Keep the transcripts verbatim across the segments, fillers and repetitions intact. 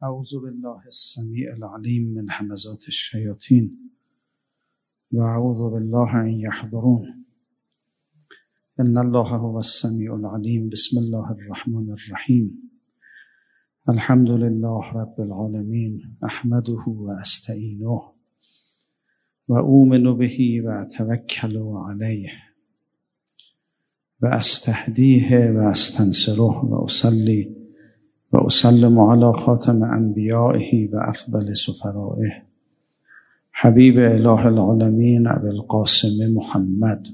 اعوذ بالله السمیع العلیم من همزات الشیاطین و اعوذ بالله ان یحضرون. ان الله هو السمیع العلیم. بسم الله الرحمن الرحیم. الحمد لله رب العالمین. احمده و استعینه و اؤمن به و اتوکل علیه و استهدیه و استنصره و اصلی و اسلم علی خاتم انبیائه و افضل سفرائه حبیب اله العالمین ابی القاسم محمد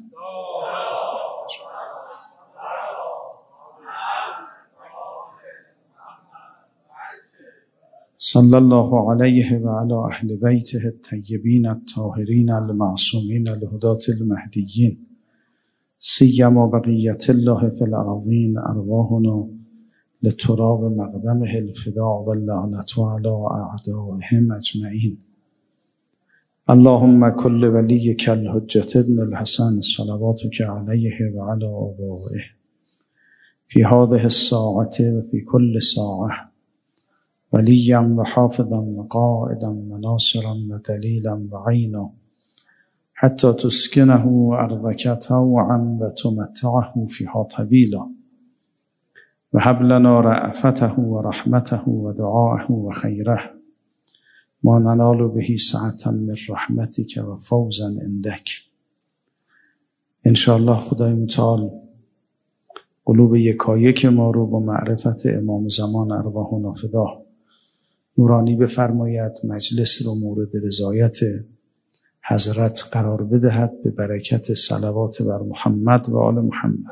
صلی الله علیه و علی اهل بیته الطیبین الطاهرین المعصومین الهداة المهدیین سیما بقیت الله فی الارضین. ارواحنا لتراب مقدمه الفداء واللعنة على اعدائهم اجمعین. اللهم كل وليك الحجة ابن الحسن صلواتك عليه وعلى آبائه في هذه الساعة وفي كل ساعة وليا وحافظا وقائدا وناصرا ودليلا وعينا حتى تسكنه أرضك طوعا وتمتعه فيها طويلا وهب لنا رأفته ورحمته ودعاءه وخيره ما ننال به سعة من رحمتك و فوزا عندك. انشاءالله خدای متعال قلوب یکایک ما رو با معرفت امام زمان ارواحنا فداه نورانی بفرماید، مجلس رو مورد رضایت حضرت قرار بدهد به برکت صلوات بر محمد و آل محمد.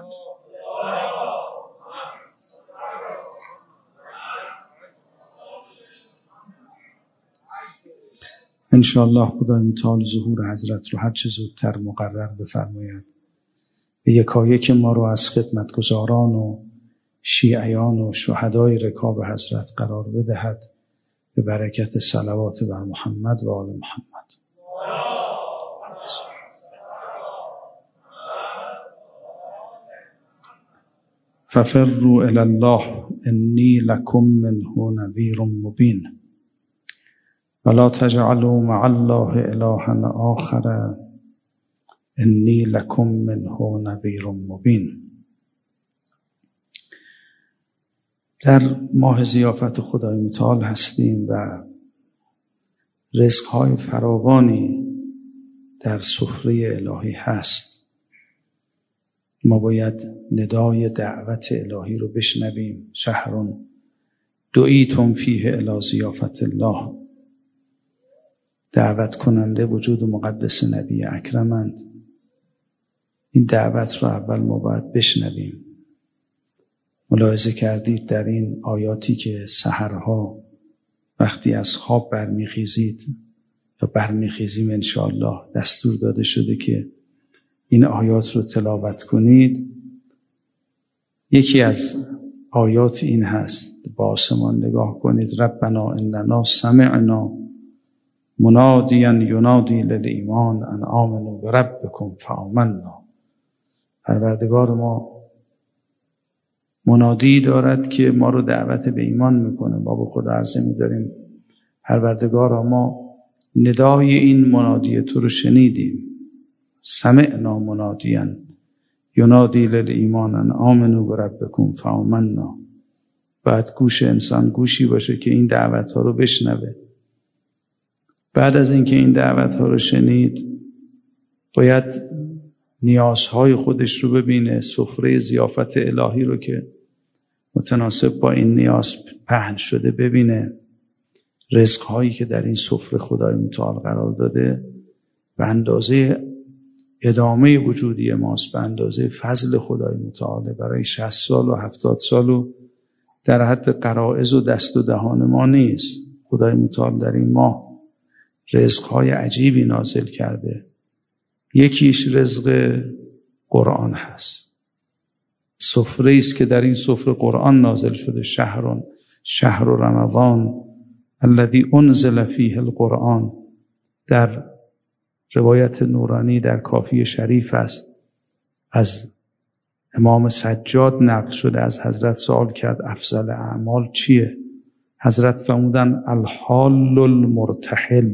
انشاءالله خدای متعال ظهور حضرت رو هر چه زودتر مقرر بفرماید. به یکایک ما رو از خدمتگزاران و شیعیان و شهدای رکاب حضرت قرار بدهد به برکت صلوات بر محمد و آل محمد. ففروا الی الله انی لکم منه نذیر مبین ولا تجعلوا مع الله الها آخر انی لکم منه نذیر مبین. در ماه ضیافت خدای متعال هستیم و رزق‌های فراوانی در سفره الهی هست. ما باید ندای دعوت الهی رو بشنویم. شهر دعیتم فیه الی ضیافت الله. دعوت کننده وجود مقدس نبی اکرمند. این دعوت رو اول ما باید بشنویم. ملاحظه کردید در این آیاتی که سحرها وقتی از خواب برمیخیزید یا برمیخیزیم انشاءالله دستور داده شده که این آیات رو تلاوت کنید. یکی از آیات این هست، با آسمان نگاه کنید. ربنا اننا سمعنا منادیا ینادی للایمان ان آمنوا بربکم فآمنا. پروردگار ما منادی دارد که ما رو دعوت به ایمان میکنه. ما به خدا عرضه میداریم پروردگارا ما ندای این منادی تو رو شنیدیم. سمعنا منادیا ینادی للایمان ان آمنوا بربکم فآمنا. بعد گوش انسان گوشی باشه که این دعوت ها رو بشنوه. بعد از اینکه این دعوت ها رو شنید باید نیازهای خودش رو ببینه، سفره ضیافت الهی رو که متناسب با این نیاز پهن شده ببینه، رزق‌هایی که در این سفره خدای متعال قرار داده به اندازه ادامه وجودی ماست، به اندازه فضل خدای متعال برای شصت سال و هفتاد سال و در حد قرائز و دست و دهان ما نیست. خدای متعال در این ماه رزق‌های عجیبی نازل کرده. یکیش رزق قرآن هست. سفره است که در این سفره قرآن نازل شده. شهر شهر رمضان الذی انزل فیه القرآن. در روایت نورانی در کافی شریف است، از امام سجاد نقل شده، از حضرت سوال کرد افضل اعمال چیه؟ حضرت فرمودن الحال المرتحل،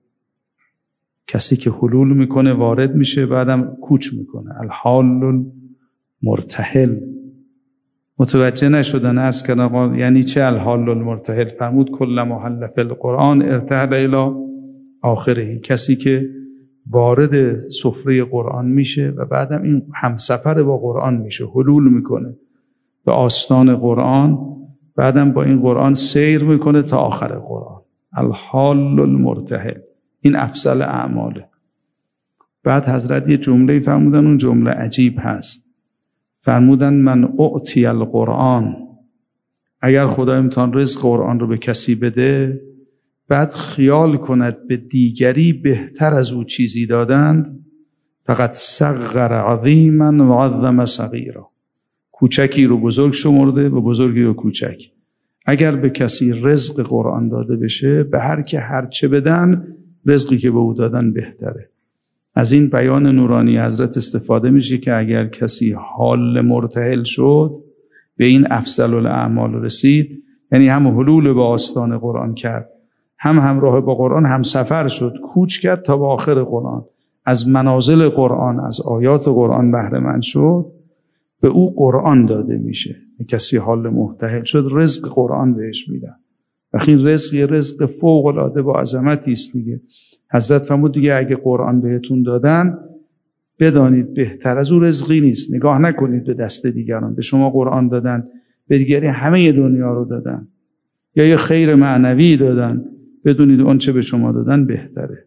کسی که حلول میکنه وارد میشه بعدم کوچ میکنه. الحال المرتحل. متوجه نشدن عرض کردم یعنی چه الحال المرتحل؟ فرمود کل محل فی القرآن ارتحل الی آخره، کسی که وارد سفره قرآن میشه و بعدم این همسفر با قرآن میشه، حلول میکنه به آستان قرآن، بعدم با این قرآن سیر میکنه تا آخر قرآن. الحال المرتحل، این افضل اعماله. بعد حضرت یه جمله فرمودن، اون جمله عجیب هست. فرمودن من اعطی القرآن، اگر خدا امتحان رزق قرآن رو به کسی بده بعد خیال کند به دیگری بهتر از او چیزی دادند، فقط صغر عظیما و عظم صغیرا، کوچکی رو بزرگ شمرده و بزرگی رو کوچک. اگر به کسی رزق قرآن داده بشه، به هر که هر چه بدن رزقی که به او دادن بهتره. از این بیان نورانی حضرت استفاده میشه که اگر کسی حال مرتحل شد، به این افضل الاعمال رسید، یعنی هم حلول به آستان قرآن کرد، هم همراه با قرآن هم سفر شد، کوچ کرد تا به آخر قرآن، از منازل قرآن، از آیات قرآن بهره مند شد، به او قرآن داده میشه. کسی حال مرتحل شد رزق قرآن بهش میدن. و این رزق یه رزق فوق العاده با عظمتی است دیگه. حضرت فرمود دیگه اگه قرآن بهتون دادن بدانید بهتر از او رزقی نیست. نگاه نکنید به دست دیگران، به شما قرآن دادن، به دیگری همه دنیا رو دادن یا یه خیر معنوی دادن، بدونید اون چه به شما دادن بهتره.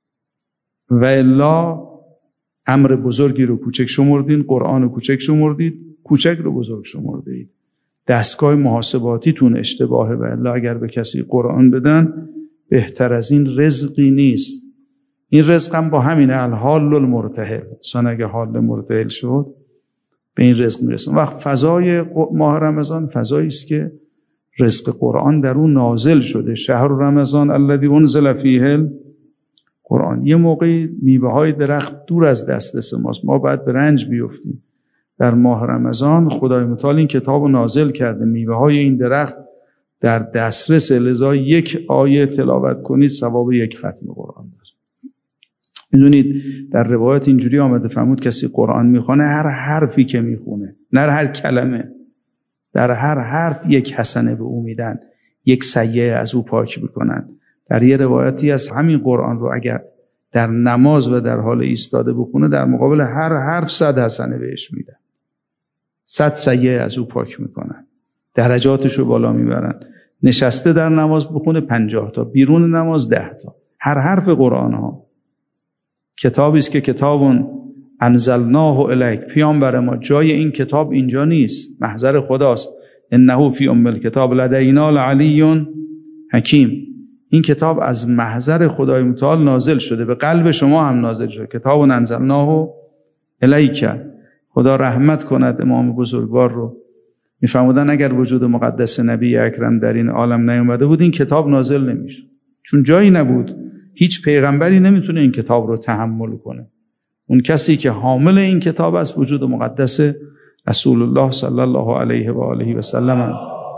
و الا امر بزرگی رو کوچک شمردین، قرآن رو کوچک شمردید، کوچک رو بزرگ شمردید. دستگاه محاسباتیتون اشتباهه. و الا اگر به کسی قرآن بدن بهتر از این رزقی نیست. این رزق هم با همین الحال المرتحل، انسان اگه حال مرتحل شد به این رزق میرسه. وقت فضای ماه رمضان فضایی است که رزق قرآن در اون نازل شده. شهر رمضان الذی انزل فیه قرآن. یه موقعی میوه های درخت دور از دسترس ماست، ما باید به رنج بیفتیم. در ماه رمضان خدای متعال این کتاب نازل کرده، میوه های این درخت در دسترس، لذا یک آیه تلاوت کنید ثواب یک ختم قرآن داره. میدونید در روایت اینجوری آمده فرمود کسی قرآن میخونه، هر حرفی که میخونه، نه هر کلمه، در هر حرف یک حسنه به او میدن، یک سیئه از او پاک میکنن. در یه روایتی از همین قرآن رو اگر در نماز و در حال ایستاده بخونه، در مقابل هر حرف صد حسنه بهش میدن، صد سیئه از او پاک میکنن، درجاتش رو بالا میبرن. نشسته در نماز بخونه پنجاه تا، بیرون نماز ده تا. هر حرف قرآن ها کتابی است که کتابون انزلناه الیک، پیامبر ما جای این کتاب اینجا نیست، محضر خداست. انه فی ام الکتاب لدینا العلی حکیم. این کتاب از محضر خدای متعال نازل شده، به قلب شما هم نازل شده. کتاب انزلناه الیک. خدا رحمت کند امام بزرگوار رو. میفرمودن اگر وجود مقدس نبی اکرم در این عالم نیومده بود این کتاب نازل نمیشد، چون جایی نبود. هیچ پیغمبری نمیتونه این کتاب رو تحمل کنه. اون کسی که حامل این کتاب است وجود مقدس رسول الله صلی الله علیه و آله و سلم.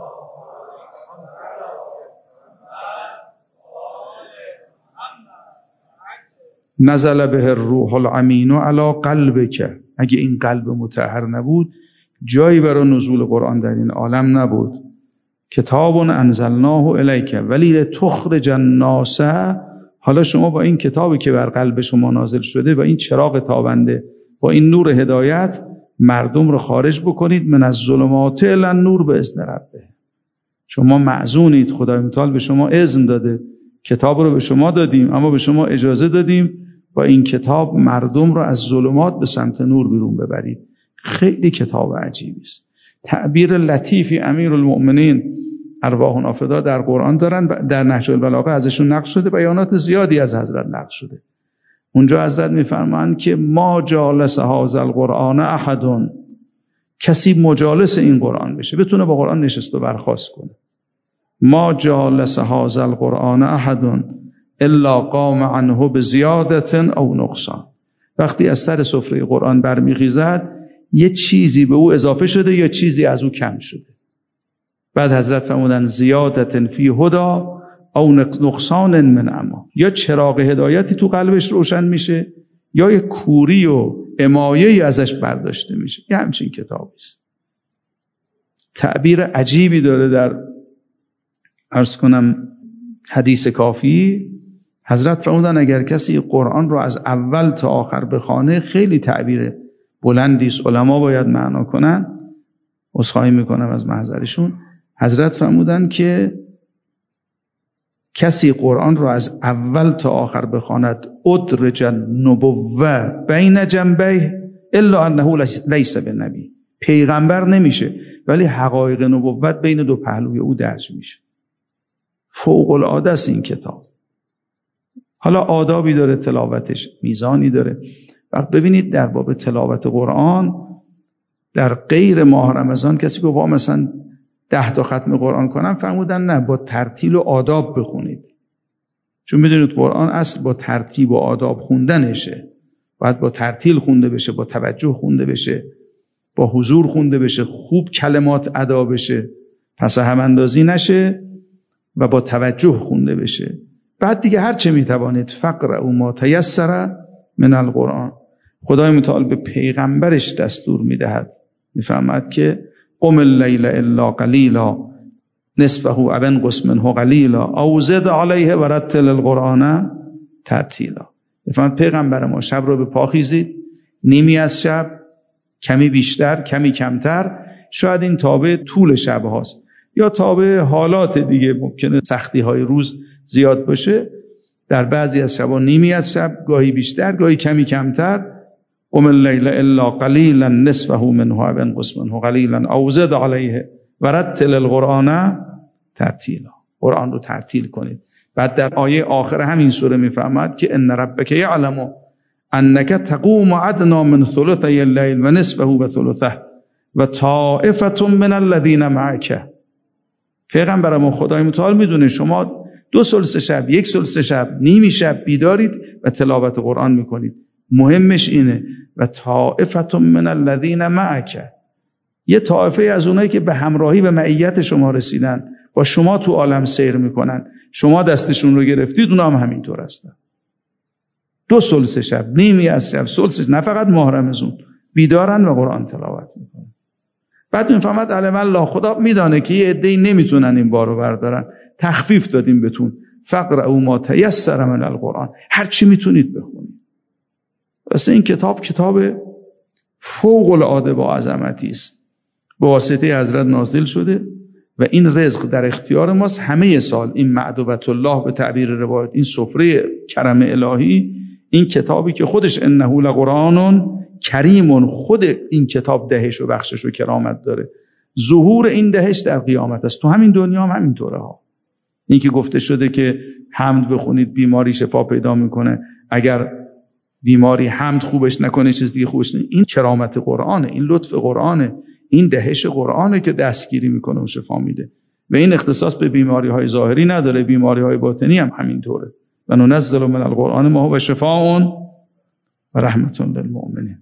نزل به الروح الامین علی قلبک. اگه این قلب مطهر نبود جایی برای نزول قرآن در این عالم نبود. کتاب انزلناه الیک ولی لتخرج الناس. حالا شما با این کتابی که بر قلب شما نازل شده، با این چراغ تابنده، با این نور هدایت، مردم رو خارج بکنید من الظلمات الی النور باذن ربه. شما معزونید، خدای متعال به شما اذن داده، کتاب رو به شما دادیم، اما به شما اجازه دادیم با این کتاب مردم رو از ظلمات به سمت نور بیرون ببرید. خیلی کتاب عجیبی است. تعبیر لطیفی امیرالمؤمنین ارواحنا فدا در قرآن دارن، در نهج البلاغه ازشون نقل شده، بیانات زیادی از حضرت نقل شده. اونجا حضرت میفرمایند که ما جالس هذا القرآن احد، کسی مجالس این قرآن بشه، بتونه با قرآن نشست و برخاست کنه. ما جالس هذا القرآن احد الا قام عنه بزیادت او نقصان. وقتی از سر سفره قرآن برمیخیزد یه چیزی به او اضافه شده یا چیزی از او کم شده. بعد حضرت فرمودن زیادت فی هدا او نقصان من اما، یا چراغ هدایتی تو قلبش روشن میشه یا یک کوری و امایه‌ای ازش برداشته میشه. یه همچین کتابی است. تعبیر عجیبی داره در عرض کنم حدیث کافی. حضرت فرمودن اگر کسی قرآن رو از اول تا آخر بخونه، خیلی تعبیر بلندی است، علما باید معنا کنن، عذرخواهی میکنم از محضرشون. حضرت فرمودن که کسی قرآن رو از اول تا آخر بخواند ادرج النبوة بین جنبیه الا انه لیس بنبی، پیغمبر نمیشه ولی حقایق نبوت بین دو پهلوی او درج میشه. فوق العاده است این کتاب. حالا آدابی داره تلاوتش، میزانی داره. وقت ببینید در باب تلاوت قرآن در غیر ماه رمضان کسی که با مثلا ده تا ختم قرآن کنم، فرمودن نه، با ترتیل و آداب بخونید. چون میدونید قرآن اصل با ترتیب و آداب خوندنشه. باید با ترتیل خونده بشه، با توجه خونده بشه، با حضور خونده بشه، خوب کلمات ادا بشه، پس هم اندازی نشه و با توجه خونده بشه. بعد دیگه هر چه میتوانید فقرأوا ما تیسر من القرآن. خدای متعال به پیغمبرش دستور میدهد، میفرماد که قم اللیل الا قلیلا نصفه او انقص منه قلیلا او زد علیه ورتل القرآن ترتیلا. میفرماد پیغمبر ما شب رو به پا خیزید، نیمی از شب، کمی بیشتر کمی کمتر، شاید این تابع طول شب هاست یا تابع حالات دیگه، ممکنه سختی های روز زیاد باشه. در بعضی از شبا نیمی از شب، گاهی بیشتر گاهی کمی کمتر. قم اللیل الا قلیلا نصفه منه انقص منه قلیلا او زد علیه ورتل القرآن ترتیلا. قرآن رو ترتیل کنید. بعد در آیه آخر همین سوره میفرماد که ان ربک یعلم انک تقوم ادنی من ثلثی اللیل و نصفه و ثلثه و طائفه من الذین معک. پیغمبر ما خدای متعال میدونه شما دو ثلث شب، یک ثلث شب، نیمی شب بیدارید و تلاوت قرآن میکنید. مهمش اینه و طائفه من الذین معک، یه طائفه از اونایی که به همراهی و معیت شما رسیدن، با شما تو عالم سیر میکنن، شما دستشون رو گرفتید، اونا هم همینطور هستن. دو ثلث شب، نیمی از شب، ثلث، نه فقط ماه رمضان، بیدارن و قرآن تلاوت میکنن. بعد میفهمد علم الله، خدا میدانه که یه عده‌ای نمیتونن این بارو بردارن، تخفیف دادیم بهتون، فقرأوا ما تیسر من القرآن، هر چی میتونید بخونید. واسه این کتاب کتاب فوق العاده با عظمتی است، به واسطه حضرت نازل شده و این رزق در اختیار ماست. همه سال این معدوبت الله به تعبیر روایت، این سفره کرم الهی، این کتابی که خودش انه لقرآن کریم، خود این کتاب دهش و بخشش و کرامت داره. ظهور این دهش در قیامت است، تو همین دنیا هم همینطوره ها. این که گفته شده که حمد بخونید بیماری شفا پیدا میکنه، اگر بیماری حمد خوبش نکنه چیز دیگه خوبش نکنه. این کرامت قرآنه، این لطف قرآنه، این دهش قرآنه که دستگیری میکنه و شفا میده. و این اختصاص به بیماری های ظاهری نداره، بیماری های باطنی هم همینطوره. و ننزل من القرآن ما هو شفاء و رحمت للمؤمنین.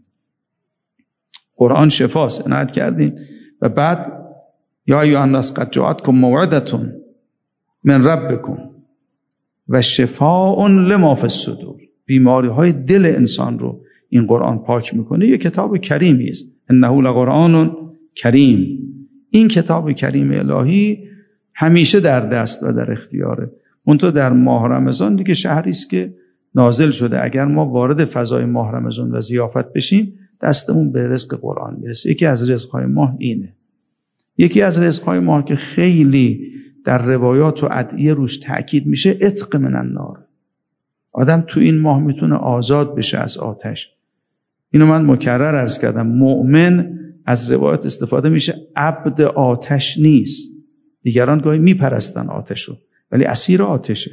قرآن شفاست، عنایت کردین. و بعد یا ایها الناس قد جاءتکم موعظة من ربکم و شفاء لما فی الصدور. بیماری های دل انسان رو این قرآن پاک میکنه. یه کتاب کریمی است، انه لقرآن کریم. این کتاب کریم الهی همیشه در دست و در اختیاره. منتها در ماه رمضان دیگه شهری است که نازل شده. اگر ما وارد فضای ماه رمضان و ضیافت بشیم، دستمون به رزق قرآن میرسه. یکی از رزقهای ماه اینه. یکی از رزقهای ماه که خیلی در روایات و ادعیه روش تأکید میشه، عتق من النار. آدم تو این ماه میتونه آزاد بشه از آتش. اینو من مکرر عرض کردم، مؤمن از روایات استفاده میشه عبد آتش نیست. دیگران گاهی میپرستن آتشو، ولی اسیر آتشه،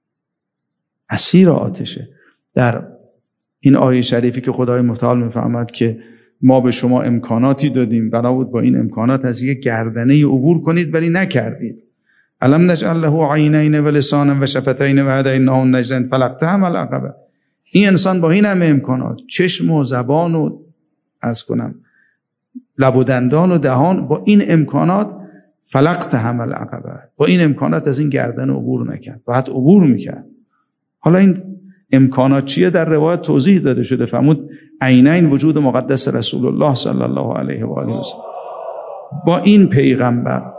اسیر آتشه. در این آیه شریفی که خدای متعال میفرماد که ما به شما امکاناتی دادیم، بنا بود با این امکانات از یک گردنه عبور کنید ولی نکردید. الم نجعل له عینین و لسانا و شفتین و هدیناه النجدین فلاقتحم العقبه. این انسان با این همه امکانات، چشم و زبان و از کنم لب و دندان و دهان، با این امکانات فلقتهم العقبه، با این امکانات از این گردن عبور نکرد، باید عبور میکرد. حالا این امکانات چیه؟ در روایت توضیح داده شده. فرمود عینین وجود مقدس رسول الله صلی الله علیه و آله و سلم. با این پیغمبر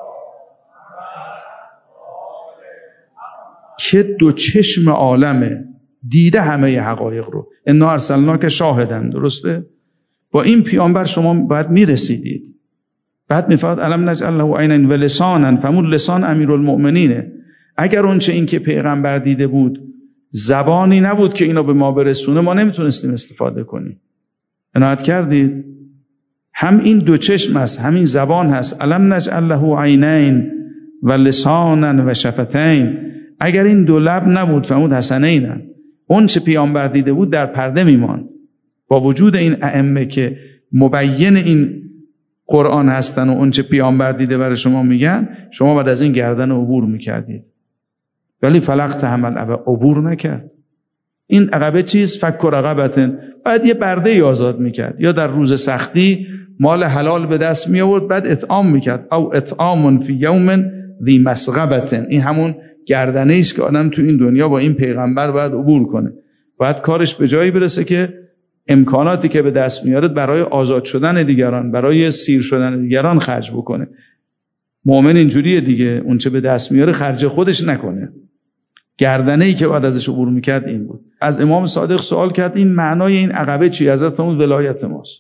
که دو چشم عالمه، دیده همه حقایق رو، انا ارسلناک شاهدن، درسته؟ با این پیامبر شما باید میرسیدید. بعد میفرماد الم نجعل له عینین و لسانا، فرمود لسان امیرالمؤمنینه. اگر اون چه این که پیغمبر دیده بود زبانی نبود که اینو به ما برسونه، ما نمیتونستیم استفاده کنیم. عنایت کردید؟ هم این دو چشم است، همین زبان هست. الم نجعل له عینین و لسانا و شفتین. اگر این دو لب نبود، فرمود حسنینن، اون چه پیامبر دیده بود در پرده میماند. با وجود این ائمه که مبین این قرآن هستن و اون چه پیامبر دیده برای شما میگن، شما بعد از این گردن عبور میکردید. ولی فلقتهم العقبه، عبور نکرد. این عقبه چیست؟ فک رقبتن، بعد یه برده آزاد میکرد، یا در روز سختی مال حلال به دست می آورد، بعد اطعام میکرد. او اطعام فی یوم ذی مسغبه، این همون گردنه است که آدم تو این دنیا با این پیغمبر باید عبور کنه. باید کارش به جایی برسه که امکاناتی که به دست میاره برای آزاد شدن دیگران، برای سیر شدن دیگران خرج بکنه. مؤمن اینجوریه دیگه، اون چه به دست میاره خرج خودش نکنه. گردنه ای که بعد ازش عبور میکرد این بود. از امام صادق سوال کرد این معنای این عقبه چی؟ حضرت فرمود ولایت ماست.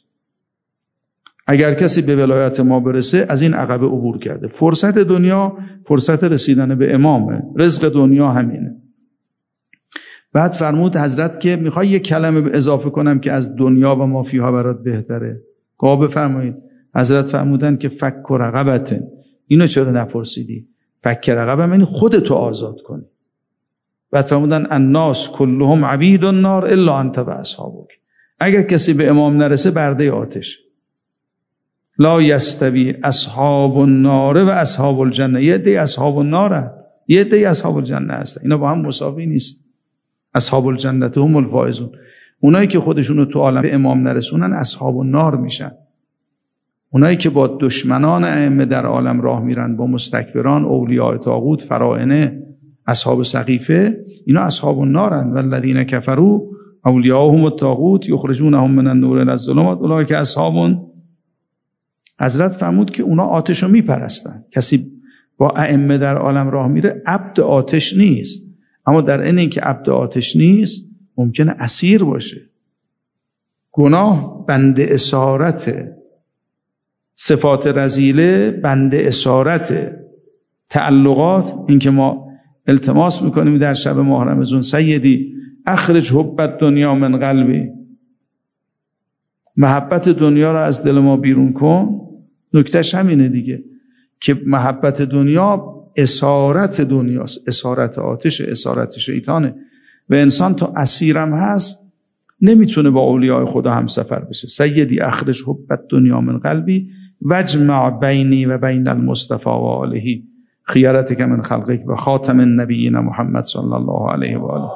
اگر کسی به ولایت ما برسه از این عقبه عبور کرده. فرصت دنیا فرصت رسیدن به امامه، رزق دنیا همینه. بعد فرمود حضرت که میخوای یک کلمه اضافه کنم که از دنیا و ما فیها برات بهتره؟ گاه بفرمایید. حضرت فرمودن که فک رقبته. اینو چرا نپرسیدی؟ فک رقبه یعنی خودتو آزاد کنی. بعد فرمودن الناس كلهم عبید النار الا انت و اصحابک. اگر کسی به امام نرسه برده آتش. لا یستوی اصحاب النار و اصحاب الجنه. یه عده اصحاب النار، یه عده اصحاب الجنه هستن، اینا با هم مساوی نیست. اصحاب الجنه هم الفائزون. اونایی که خودشونو تو عالم به امام نرسونن اصحاب النار میشن. اونایی که با دشمنان ائمه در عالم راه میرن، با مستکبران، اولیاء طاغوت، فرائنه، اصحاب سقیفه، اینا اصحاب النارن. والذین کفروا اولیاءهم الطاغوت یخرجونهم من النور الى الظلمات اولئک اصحاب. حضرت فرمود که اونا آتشو میپرستن. کسی با ائمه در عالم راه میره عبد آتش نیست، اما در این که عبد آتش نیست ممکنه اسیر باشه. گناه بنده اسارته، صفات رذیله بنده اسارته، تعلقات این که ما التماس میکنیم در شب ماه رمضان سیدی اخرج حب الدنیا من قلبی، محبت دنیا را از دل ما بیرون کن. نکتهش همینه دیگه که محبت دنیا اسارت دنیاست، اسارت آتش، اسارت شیطانه و انسان تا اسیرم هست نمیتونه با اولیاء خدا همسفر بشه. سیدی اخرج حب الدنیا من قلبی واجمع بینی و بین المصطفى و آله خیارتک من خلقک و خاتم النبیین محمد صلی الله علیه و آله.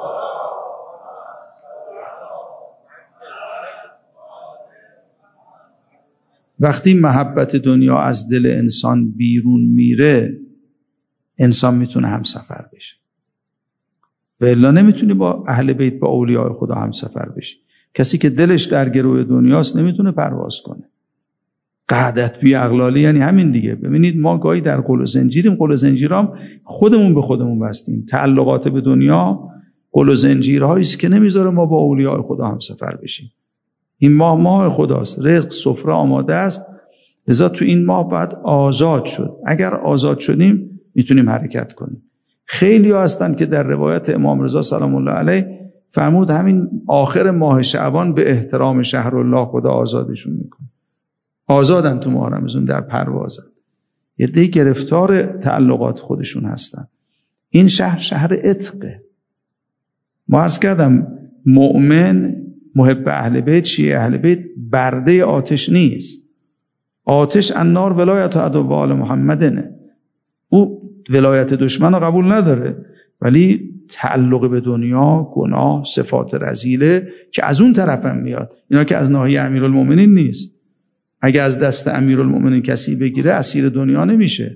وقتی محبت دنیا از دل انسان بیرون میره انسان میتونه همسفر بشه، و الا نمیتونی با اهل بیت، با اولیاء خدا همسفر بشه. کسی که دلش در گروه دنیاست نمیتونه پرواز کنه. قعدت بی اغلالی یعنی همین دیگه. ببینید ما گاهی در قل و زنجیریم، قل و زنجیرام خودمون به خودمون بستیم. تعلقات به دنیا قل و زنجیرهایی است که نمیذاره ما با اولیاء خدا همسفر بشیم. این ماه ماه خداست، رزق سفره آماده است، لذا تو این ماه باید آزاد شد. اگر آزاد شدیم میتونیم حرکت کنیم. خیلی ها هستن که در روایت امام رضا سلام الله علیه فرمود همین آخر ماه شعبان به احترام شهر الله خدا آزادشون میکنه. آزادن تو ماه رمضان، در پروازن. یه دی گرفتار تعلقات خودشون هستن. این شهر شهر عتقه. ما عرض کردم مؤمن محب اهل بیت، شیعه اهل بیت برده آتش نیست. آتش النار ولایت عدو آل محمدنه. او ولایت دشمن رو قبول نداره، ولی تعلق به دنیا، گناه، صفات رذیله که از اون طرف هم میاد. اینا که از ناحیه امیرالمومنین نیست. اگه از دست امیرالمومنین کسی بگیره اسیر دنیا نمیشه.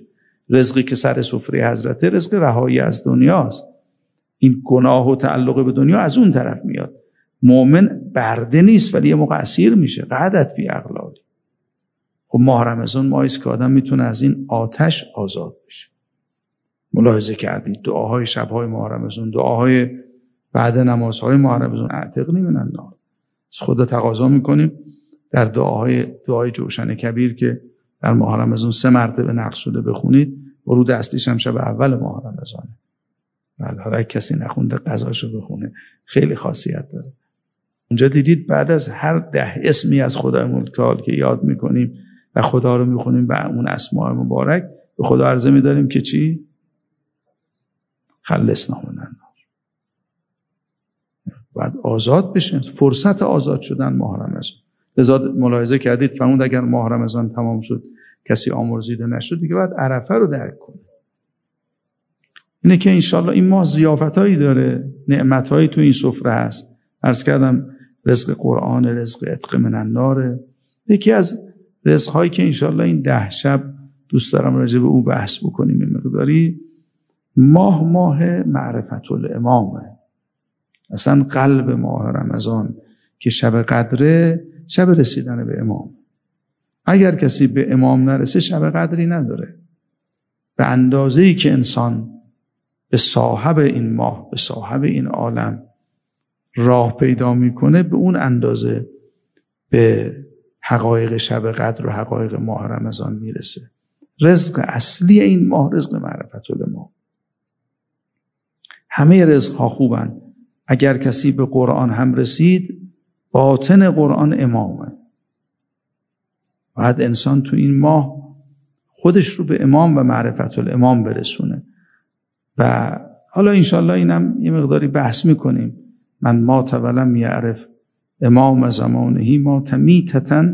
رزقی که سر سفره حضرت رزق رهایی از دنیاست. این گناه و تعلق به دنیا از اون طرف میاد. مؤمن برده نیست ولی یه موقع اسیر میشه. قعدت بی اغلالی. خب ماه رمضان ماهی است که آدم میتونه از این آتش آزاد بشه. ملاحظه کردید دعاهای شبهای ماه رمضان، دعاهای بعد نمازهای ماه رمضان، اعتقنی من النار. از خدا تقاضا میکنیم در دعاهای دعای جوشن کبیر که در ماه رمضان سه مرتبه نقل شده بخونید. ورود اصلیش هم شب اول ماه رمضانه. بله، هر کسی نخونده قضاشو بخونه، خیلی خاصیت داره. اونجا دیدید بعد از هر ده اسمی از خدای متعال که یاد میکنیم و خدا رو میخونیم و اون اسماء مبارک به خدا عرضه میداریم که چی؟ خلصنا من النار. بعد آزاد بشین. فرصت آزاد شدن ماه رمضان. لذا ملاحظه کردید فرمود اگر ماه رمضان تمام شد کسی آمرزیده نشد دیگه بعد عرفه رو درک کنه. اینه که انشالله این ماه ضیافتایی داره، نعمتایی تو این سفره هست. عرض کردم رزق قرآن، رزق عتق من النار. یکی از رزقهایی که انشالله این ده شب دوست دارم راجع به او بحث بکنیم این مقداری، ماه ماه معرفت الامامه. اصلا قلب ماه رمضان که شب قدره، شب رسیدن به امام. اگر کسی به امام نرسه شب قدری نداره. به اندازه‌ای که انسان به صاحب این ماه، به صاحب این عالم راه پیدا میکنه، به اون اندازه به حقایق شب قدر و حقایق ماه رمضان میرسه. رزق اصلی این ماه رزق معرفت الامام. همه رزق ها خوبن. اگر کسی به قرآن هم رسید، باطن قرآن امامه. بعد انسان تو این ماه خودش رو به امام و معرفت الامام برسونه. و حالا انشالله اینم یه مقداری بحث میکنیم. من مات ولم یعرف امام زمانهی مات میتتن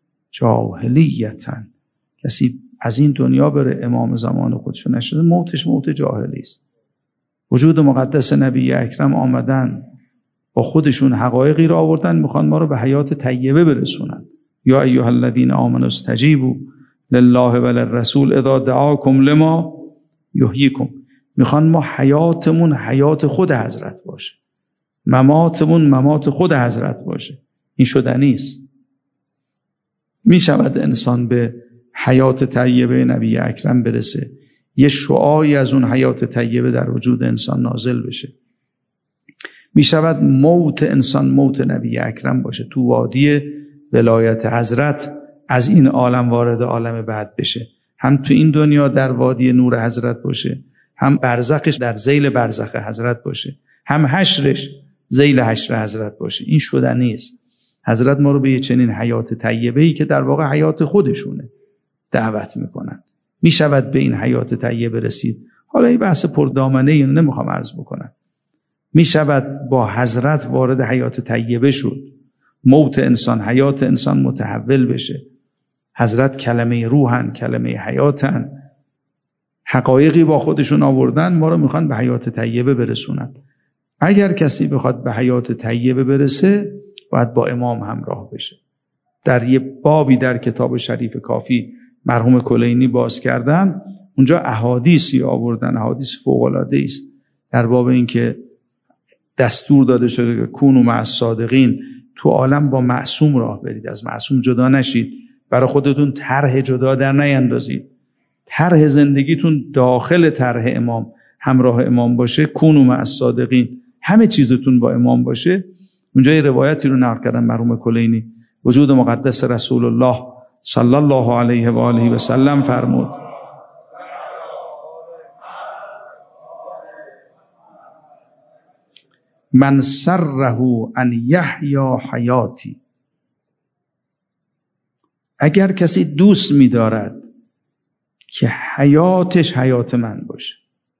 جاهلیتن. کسی از این دنیا بره امام زمان خودشو نشده، موتش موت جاهلی است. وجود مقدس نبی اکرم آمدن با خودشون حقایقی را آوردن، میخوان ما رو به حیات طیبه برسونن. یا ایها الذین آمنوا استجیبوا لله وللرسول اذا دعاکم لما یحییکم. میخوان ما حیاتمون حیات خود حضرت باشه، مماتمون ممات خود حضرت باشه. این شدنی است. میشود انسان به حیات طیبه نبی اکرم برسه، یه شعاعی از اون حیات طیبه در وجود انسان نازل بشه. میشود موت انسان موت نبی اکرم باشه، تو وادی ولایت حضرت از این عالم وارد عالم بعد بشه. هم تو این دنیا در وادی نور حضرت باشه، هم برزخش در ذیل برزخ حضرت باشه، هم حشرش ذیل حشر حضرت باشه. این شدنی است. حضرت ما رو به یه چنین حیات طیبه‌ای که در واقع حیات خودشونه دعوت میکنن. میشود به این حیات طیبه رسید. حالا این بحث پردامنه اینو نمیخوام عرض بکنم. میشود با حضرت وارد حیات طیبه شد، موت انسان حیات انسان متحول بشه. حضرت کلمه روحن، کلمه حیاتن، حقایقی با خودشون آوردن، ما رو میخوان به حیات طیبه برسونن. اگر کسی بخواد به حیات طیبه برسه باید با امام همراه بشه. در یه بابی در کتاب شریف کافی مرحوم کلینی باز کردن، اونجا احادیثی آوردن، احادیث فوق‌العاده است در باب این که دستور داده شده که کونوا مع الصادقین، تو عالم با معصوم راه برید، از معصوم جدا نشید، برای خودتون طرح جدا در نیندازید، طرح زندگیتون داخل طرح امام، همراه امام باشه. کونوا مع الصادقین، همه چیزتون با امام باشه. اونجا یه روایتی رو نقل کردن مرحوم کلینی، وجود مقدس رسول الله صلی الله علیه و آله و سلم فرمود من سره ان یحیا حیاتی، اگر کسی دوست می‌دارد که حیاتش حیات من باشه.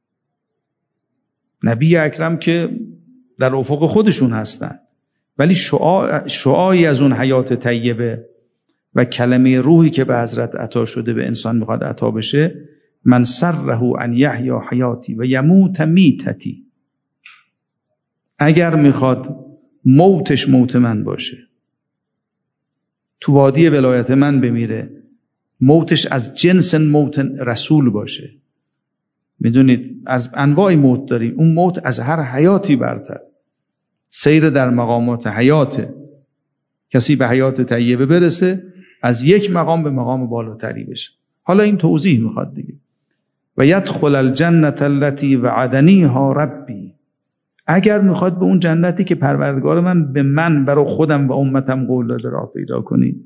نبی اکرم که در افق خودشون هستن ولی شعاع شعاعی از اون حیات طیبه و کلمه روحی که به حضرت عطا شده به انسان میخواد عطا بشه. من سره ان یحیا حیاتی و یموت میتتی، اگر میخواد موتش موت من باشه، تو وادی ولایت من بمیره، موتش از جنس موت رسول باشه. میدونید از انواع موت داریم، اون موت از هر حیاتی برتر، سیر در مقامات حیاته. کسی به حیات طیبه برسه از یک مقام به مقام بالاتری بشه. حالا این توضیح میخواد دیگه. و یدخل الجنة التي وعدنیها ربی، اگر میخواد به اون جنتی که پروردگار من به من برای خودم و امتم قول داده راه پیدا کنید.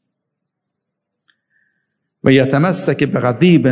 و یتمسک بغضیب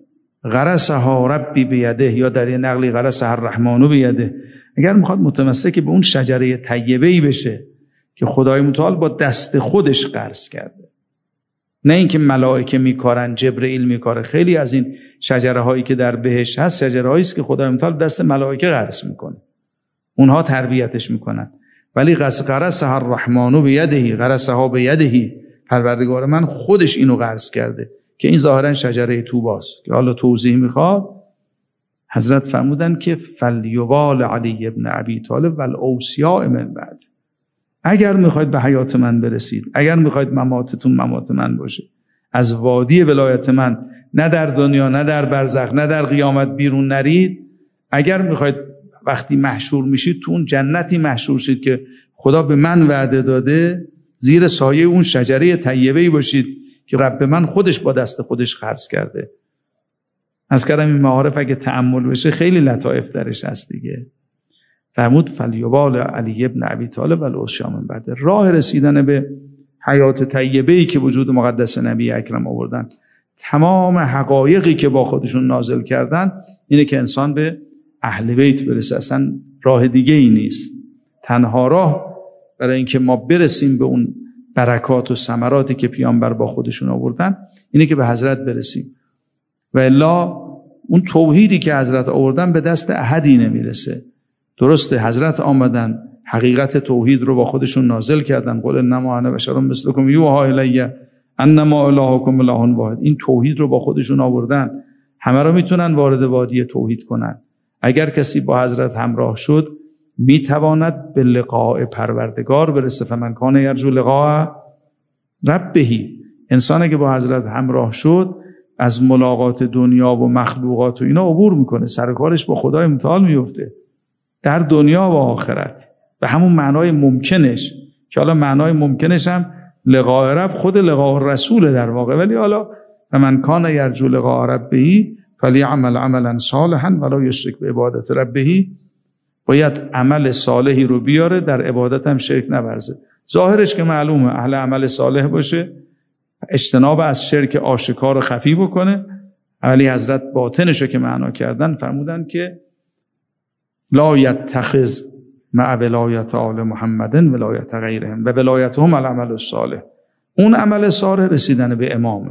غرسها ربی بیده، یا در یه نقلی غرسها الرحمن بیده، اگر میخواد متمسک به اون شجره طیبه‌ای بشه که خدای متعال با دست خودش غرس کرده، نه اینکه ملائکه میکارن، جبرئیل میکاره. خیلی از این شجره هایی که در بهشت هست شجره هایی است که خدای متعال دست ملائکه غرس میکنه، اونها تربیتش میکنن. ولی غرسها الرحمن بیده، غرسها بیده، پروردگار من خودش اینو غرس کرده که این ظاهرا شجره طوباست که حالا توضیح میخواد. حضرت فرمودن که فلیبال علی ابن ابی طالب و الاوصیاء من بعد، اگر میخواید به حیات من برسید، اگر میخواید مماتتون ممات من باشه، از وادی ولایت من نه در دنیا نه در برزخ نه در قیامت بیرون نرید. اگر میخواید وقتی محشور میشید تو اون جنتی محشور شید که خدا به من وعده داده، زیر سایه اون شجره طیبه‌ای باشید که رب من خودش با دست خودش خرج کرده. از کردم این معارف اگه تأمل بشه خیلی لطائف درش هست دیگه. فرمود فلیبال علی ابن ابی طالب و الاوصیاء من بعد. راه رسیدن به حیات طیبه‌ای که وجود مقدس نبی اکرم آوردن، تمام حقایقی که با خودشون نازل کردن، اینه که انسان به اهل بیت برسه. اصلا راه دیگه ای نیست. تنها راه برای اینکه ما برسیم به اون برکات و ثمراتی که پیامبر با خودشون آوردن اینه که به حضرت برسیم. و الا اون توحیدی که حضرت آوردن به دست احدی نمیرسه. درسته حضرت آمدن حقیقت توحید رو با خودشون نازل کردن، قل انما انا بشر مثلکم یوحی الی انما الهکم اله واحد. این توحید رو با خودشون آوردن، همه رو میتونن وارد وادی توحید کنن. اگر کسی با حضرت همراه شد میتواند به لقاء پروردگار برسه. فمن کان یرجو لقاء ربه، انسان اگه با حضرت همراه شد از ملاقات دنیا و مخلوقات و اینا عبور میکنه، سر کارش با خدای متعال میفته در دنیا و آخرت به همون معنای ممکنش، که حالا معنای ممکنش هم لقاء رب خود لقاء رسول در واقع. ولی حالا فمن کان یرجو لقاء ربه فلیعمل عملا صالحا ولا یشرک بعبادت ربه، باید عمل صالحی رو بیاره، در عبادت هم شرک نورزه. ظاهرش که معلومه اهل عمل صالح باشه، اجتناب از شرک آشکار و خفی بکنه. ولی حضرت باطنشو که معنا کردن فرمودن که لا یتخذ مع ولایت آل محمد ولایت غیرهم و ولایتهم العمل الصالح. اون عمل صالح رسیدن به امامه.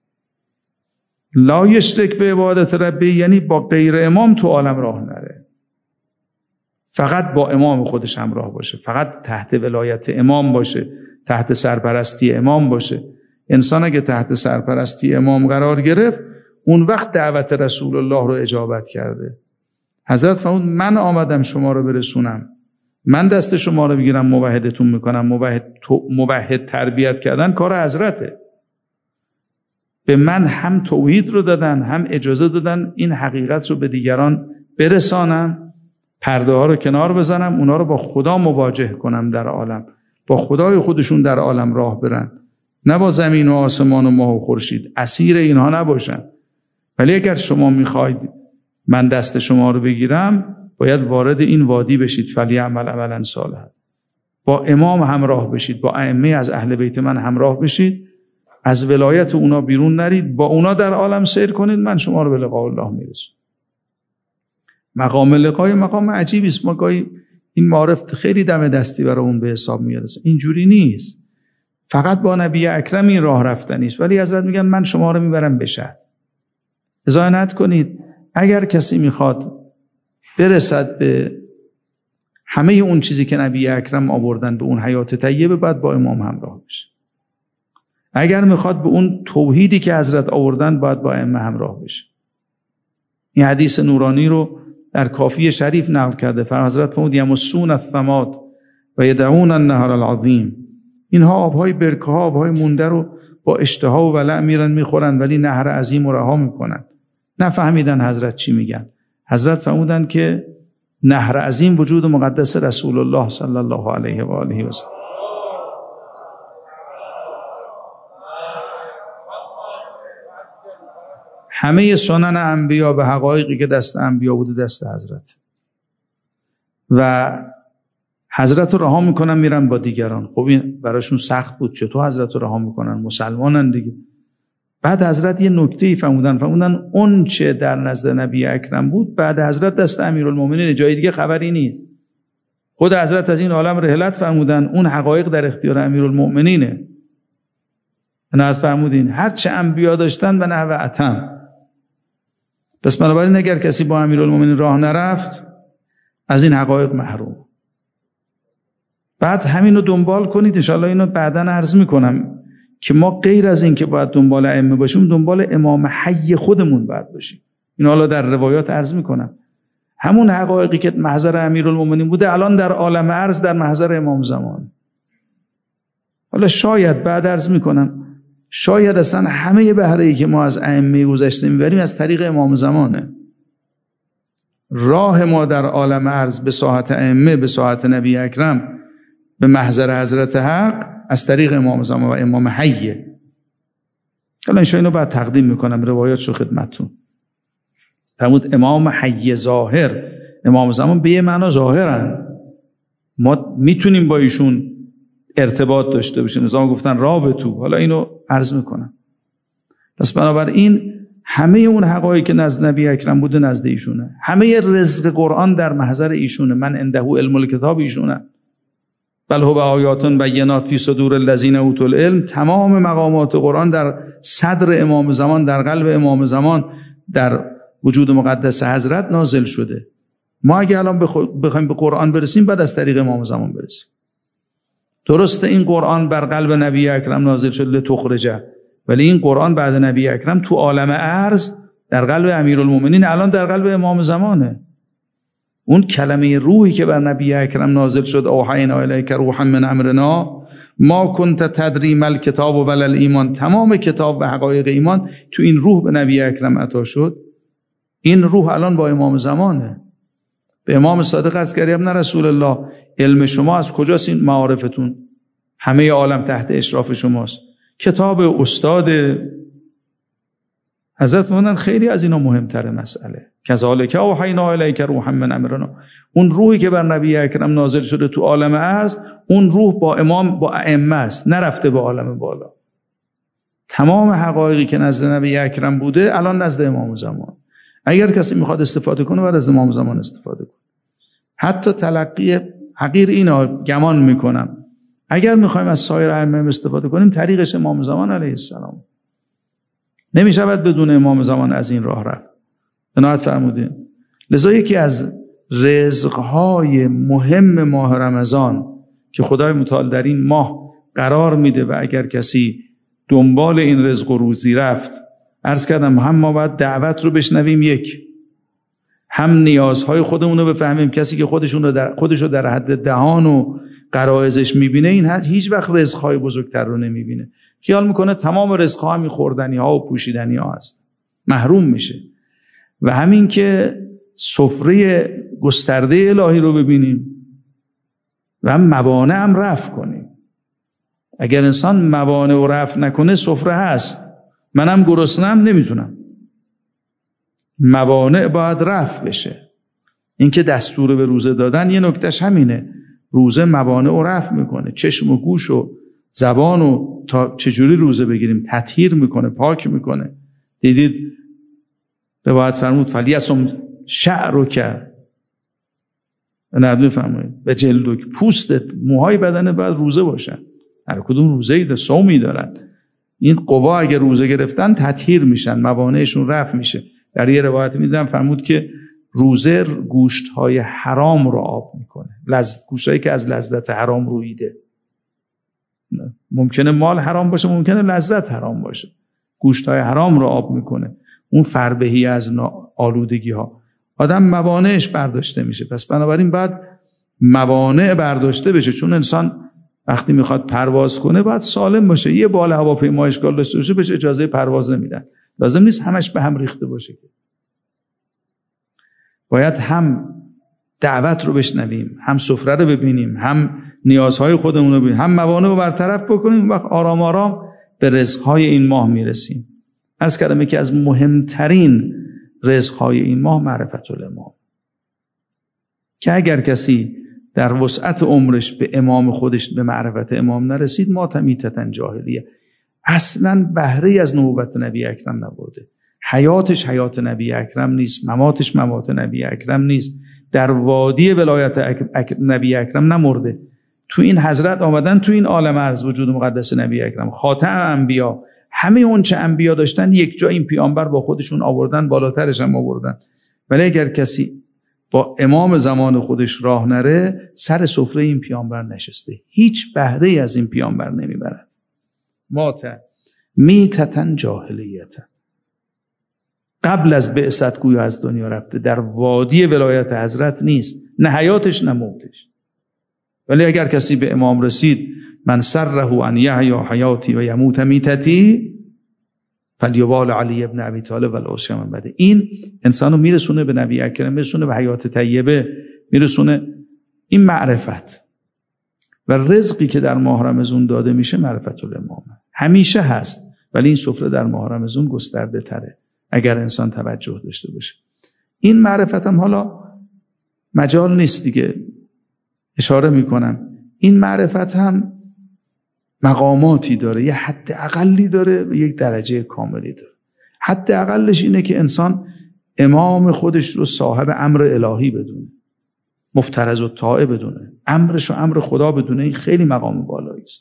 لا یشرک به عبادت ربی یعنی با غیر امام تو عالم راه نره، فقط با امام خودش همراه باشه، فقط تحت ولایت امام باشه، تحت سرپرستی امام باشه. انسان اگه تحت سرپرستی امام قرار گرفت اون وقت دعوت رسول الله رو اجابت کرده. حضرت فرمود من آمدم شما رو برسونم، من دست شما رو بگیرم موحدتون میکنم. موحد, موحد تربیت کردن کار حضرته. به من هم توحید رو دادن، هم اجازه دادن این حقیقت رو به دیگران برسانم، پرده ها رو کنار بزنم، اونا رو با خدا مواجه کنم در عالم، با خدای خودشون در عالم راه برن، نه با زمین و آسمان و ماه و خورشید، اسیر اینها نباشن. ولی اگر شما میخواید من دست شما رو بگیرم باید وارد این وادی بشید، فلیعمل عملا صالحا، با امام همراه بشید، با ائمه از اهل بیت من همراه بشید، از ولایت اونا بیرون نرید، با اونا در عالم سیر کنید، من شما رو به لقاء الله میرسونم. مقام لقای مقام عجیبی است. ما گاهی این معارف خیلی دم دستی برای اون به حساب میارسه. اینجوری نیست. فقط با نبی اکرم این راه رفتنی است. ولی حضرت میگن من شما رو میبرم به شهر. اذعنت کنید اگر کسی میخواد برسد به همه اون چیزی که نبی اکرم آوردن، به اون حیات طیبه، باید با امام همراه بشه. اگر میخواد به اون توحیدی که حضرت آوردن باید با ائمه همراه بشه. این حدیث نورانی رو در کافی شریف نقل کرده. حضرت فرمود یمسون الثمات و یدعون النهر العظیم. اینها آبهای برکه ها، آبهای مونده رو با اشتها و ولع میرن میخورن ولی نهر عظیم رو رها میکنن. نفهمیدن حضرت چی میگن. حضرت فرمودن که نهر عظیم وجود مقدس رسول الله صلی الله علیه و آله و سلم. همه سنن انبیا به حقایقی که دست انبیا بوده دست حضرت و حضرت رو رها میکنن میرن با دیگران. خب این براشون سخت بود، چطور حضرت رو رها میکنن؟ مسلمانن دیگه. بعد حضرت یه نکته ای فرمودن فرمودن اون چه در نزد نبی اکرم بود بعد حضرت دست امیرالمومنین، جای دیگه خبری نیست. خود حضرت از این عالم رحلت فرمودن، اون حقایق در اختیار امیرالمومنینه. نهایت فرمودین هر چه انبیا داشتن به نحو اتم. پس بنابراین اگر کسی با امیرالمومنین راه نرفت از این حقایق محروم. بعد همین رو دنبال کنید. انشاءالله اینو بعداً عرض میکنم که ما غیر از این که باید دنبال ائمه باشیم دنبال امام حی خودمون باید باشیم. این حالا در روایات عرض میکنم. همون حقایقی که محضر امیرالمومنین بوده الان در عالم عرض در محضر امام زمان. حالا شاید بعد عرض میکنم شاید اصلا همه بهره‌ای که ما از ائمه گذشته میبریم از طریق امام زمانه. راه ما در عالم عرض به ساحت ائمه، به ساحت نبی اکرم، به محضر حضرت حق از طریق امام زمان و امام حیه. حالا انشاء اینو بعد تقدیم میکنم روایاتشو خدمتتون. فرمود امام حی ظاهر، امام زمان به یه معنا ظاهرن، ما میتونیم با ایشون ارتباط داشته باشیم. نظام گفتن رابطو. حالا اینو عرض میکنم. پس بنابراین همه اون حقایقی که نزد نبی اکرم بوده نزد ایشونه. همه رزق قرآن در محضر ایشونه. من عنده علم الکتاب ایشونه. بل هو آیات بینات فی صدور الذین اوتوا العلم. تمام مقامات قرآن در صدر امام زمان، در قلب امام زمان، در وجود مقدس حضرت نازل شده. ما اگه الان بخوایم به قرآن برسیم بعد از طریق امام زمان برسیم. درسته این قرآن بر قلب نبی اکرم نازل شده لتخرجه، ولی این قرآن بعد نبی اکرم تو عالم ارض در قلب امیرالمومنین الان در قلب امام زمانه. اون کلمه روحی که بر نبی اکرم نازل شد اوحینا الیک روحا من امرنا ما کنت تدری ما الکتاب ولا الایمان، تمام کتاب و حقایق ایمان تو این روح به نبی اکرم عطا شد. این روح الان با امام زمانه. به امام صادق عرض کردم نه رسول الله علم شما از کجاست؟ این معارفتون همه عالم تحت اشراف شماست. کتاب استاد حضرت موندن خیلی از اینا مهمتره مسئله. کذالک اوحینا الیک روحا من امرنا. اون روحی که بر نبی اکرم نازل شده تو عالم ارض، اون روح با امام با ائمه است، نرفته به عالم بالا. تمام حقایقی که نزد نبی اکرم بوده الان نزد امام زمان. اگر کسی میخواد استفاده کنه باید از امام زمان استفاده کنه. حتی تلقی حقیر اینا گمان میکنم اگر میخوایم از سایر ائمه استفاده کنیم طریقش امام زمان علیه السلام. نمیشود بدون امام زمان از این راه رفت. عنایت فرمودین. لذا یکی از رزقهای مهم ماه رمضان که خدای متعال در این ماه قرار میده و اگر کسی دنبال این رزق و روزی رفت، عرض کردم هم ما باید دعوت رو بشنویم، یک هم نیازهای خودمون رو بفهمیم. کسی که خودشون رو در خودش رو در حد دهان و غرایزش میبینه این هیچ وقت رزقهای بزرگتر رو نمیبینه. خیال میکنه تمام رزقها همین خوردنی ها و پوشیدنی ها هست، محروم میشه. و همین که سفره گسترده الهی رو ببینیم و هم موانع هم رفع کنیم. اگر انسان موانع رو رفع نکنه سفره هست، منم گرسنم نمیتونم. موانع باید رفع بشه. این که دستور به روزه دادن یه نکتهش همینه. روزه موانع رو رفع میکنه. چشم و گوش و زبان و تا چجوری روزه بگیریم تطهیر میکنه، پاک میکنه. دیدید روایت فرمود فلیصم شعرک، نبی فرمود و جلدک، پوستت، موهای بدنت باید روزه باشن. هر کدوم روزه‌ای ده صومی دارن. این قوا اگه روزه گرفتن تطهیر میشن، موانعشون رفع میشه. در یه روایت میدم فرمود که روزه گوشت‌های حرام رو آب میکنه. لذت گوشتایی که از لذت حرام رویده. ممکنه مال حرام باشه، ممکنه لذت حرام باشه. گوشت‌های حرام رو آب میکنه. اون فربهی از آلودگی ها. آدم موانعش برداشته میشه. پس بنابراین بعد موانع برداشته بشه، چون انسان وقتی میخواد پرواز کنه باید سالم باشه. یه بال هواپیما اشکال داشته باشه بهش اجازه پرواز نمیدن. لازم نیست همش به هم ریخته باشه. باید هم دعوت رو بشنویم، هم سفره رو ببینیم، هم نیازهای خودمون رو ببینیم، هم موانع رو برطرف بکنیم. وقت آرام آرام به رزقهای این ماه میرسیم. عرض کردم که از مهمترین رزقهای این ماه معرفت الامام، که اگر کسی در وسعت عمرش به امام خودش به معرفت امام نرسید ماتمیتتن جاهلیه، اصلا بهره از نبوت نبی اکرم نبوده، حیاتش حیات نبی اکرم نیست، مماتش ممات نبی اکرم نیست، در وادی ولایت اک... اک... نبی اکرم نمرده. تو این حضرت آمدن تو این عالم ارز وجود مقدس نبی اکرم، خاتم انبیا، همه اون چه انبیا داشتن یک جا این پیامبر با خودشون آوردن، بالاترش هم آوردن. ولی اگر کسی با امام زمان خودش راه نره، سر سفره این پیامبر نشسته، هیچ بهره از این پیامبر نمیبرد. مات میتتن جاهلیتن، قبل از بعثت گویا از دنیا رفته، در وادی ولایت حضرت نیست، نه حیاتش نه موتش. ولی اگر کسی به امام رسید، من سره ان یحیا حیاتی و یموت میتتی فلیبال علی ابن ابی طالب و الاوصیه من بعده. این انسانو میرسونه به نبی اکرم، میرسونه به حیات طیبه، میرسونه. این معرفت و رزقی که در ماه رمضان داده میشه معرفت الامام همیشه هست، ولی این سفره در ماه رمضان گسترده تره اگر انسان توجه داشته باشه. این معرفت هم حالا مجال نیست دیگه، اشاره میکنم، این معرفت هم مقاماتی داره، یه حد اقلی داره و یک درجه کاملی داره. حد اقلش اینه که انسان امام خودش رو صاحب امر الهی بدونه، مفترض و طاعه بدونه، امرش و امر خدا بدونه. این خیلی مقام بالایی است.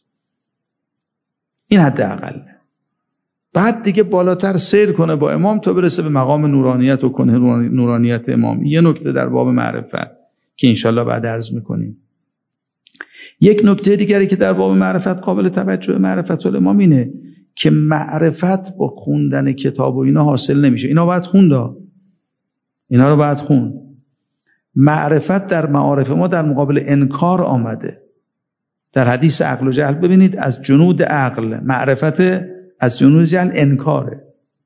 این حد اقله. بعد دیگه بالاتر سیر کنه با امام تا برسه به مقام نورانیت و کنه نورانیت امام. یه نکته در باب معرفت که انشالله بعد عرض میکنیم. یک نکته دیگری که در باب معرفت قابل توجه معرفت الامام اینه که معرفت با خوندن کتاب و اینا حاصل نمیشه. اینا باید خوند، اینا رو باید خوند. معرفت در معارف ما در مقابل انکار آمده. در حدیث عقل و جهل ببینید، از جنود عقل معرفت، از جنود جهل انکاره.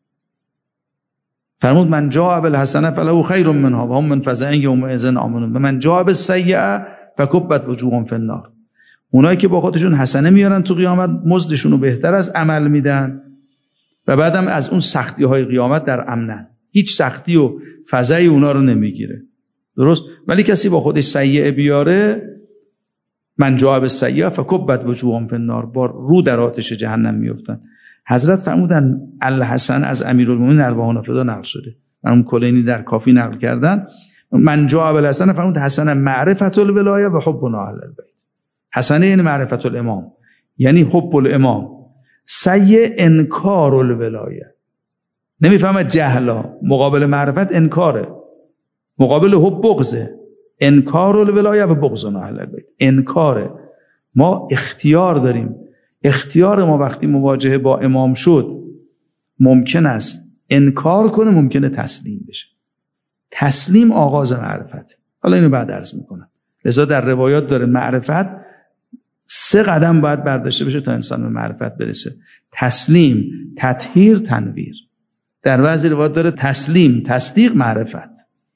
فرمود من جاء بالحسنه فله خیر منها و هم من فزع یومئذ آمنون و من جاء بالسیئه فکبت وجوههم فی النار. اونایی که با خودشون حسنه میارن تو قیامت مزدشون رو بهتر از عمل میدن و بعدم از اون سختی های قیامت در امنن، هیچ سختی و فزعی اونا رو نمیگیره. درست؟ ولی کسی با خودش سیئه بیاره، من جاء بالسیئه فکبت وجوههم فی النار، با رو در آتش جهنم میافتن. حضرت فرمودن الحسن از امیرالمومنین ارواحنا فدا نقل شده، من کلینی در کافی نقل کردن. من جاء بالحسن فرمود حسن معرفت الولایه و حبنا اهل البیت. حسنه یعنی معرفت الامام، یعنی حب الامام. سیء انکار الولایه. نمیفهمد جهلا، مقابل معرفت انکاره، مقابل حب بغضه. انکار الولایه و بغضنا اهل البیت، انکاره. ما اختیار داریم. اختیار ما وقتی مواجهه با امام شد ممکن است انکار کنه، ممکنه تسلیم بشه. تسلیم آغاز معرفت. حالا اینو بعد عرض میکنم. لذا در روایات داره معرفت سه قدم باید برداشته بشه تا انسان به معرفت برسه: تسلیم، تطهیر، تنویر. در بعضی روایات داره تسلیم، تصدیق، معرفت.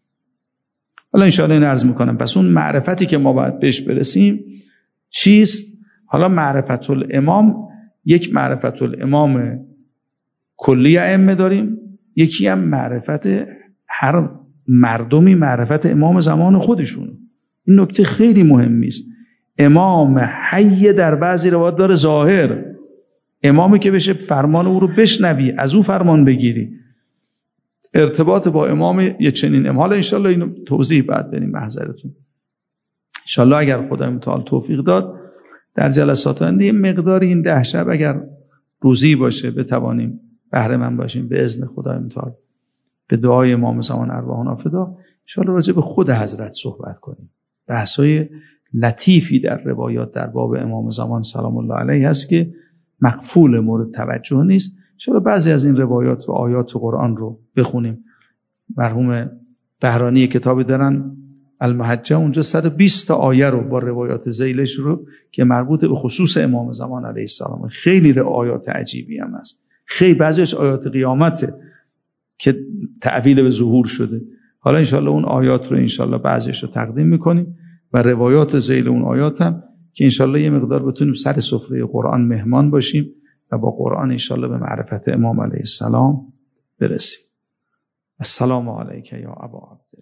حالا انشاءالله این عرض میکنم. پس اون معرفتی که ما باید بهش برسیم چیست؟ حالا معرفت الامام، یک معرفت الامام کلی ائمه داریم، یکی هم معرفت هر مردمی، معرفت امام زمان خودشون. این نکته خیلی مهمی است. امام حی در بعضی روایات داره ظاهر، امامی که بشه فرمان او رو بشنوی، از او فرمان بگیری. ارتباط با امام یه چنین امام. حالا انشالله اینو توضیح بعد بدیم محضرتون. انشالله اگر خدای متعال توفیق داد در جلسات آینده مقدار این ده شب اگر روزی باشه بتوانیم بهره مند باشیم به اذن خدای متعال. به دعای امام زمان ارواحنا فدا انشالله راجع به خود حضرت صحبت کنیم. بحثای لطیفی در روایات در باب امام زمان سلام الله علیه هست که مغفول مورد توجه نیست. انشالله بعضی از این روایات و آیات قرآن رو بخونیم. مرحوم بهرانی کتابی دارن المحجه اونجا صد و بیست تا آیه رو با روایات ذیلش رو که مربوط به خصوص امام زمان علیه السلام، خیلی آیات عجیبی هم هست، خیلی بعضیش آیات قیامته که تعبیل به ظهور شده. حالا انشالله اون آیات رو انشالله بعضیش رو تقدیم میکنیم و روایات ذیل اون آیات هم که انشالله یه مقدار بتونیم سر سفره قرآن مهمان باشیم و با قرآن انشالله به معرفت امام علیه السلام برسیم. السلام علیک یا ابا عبد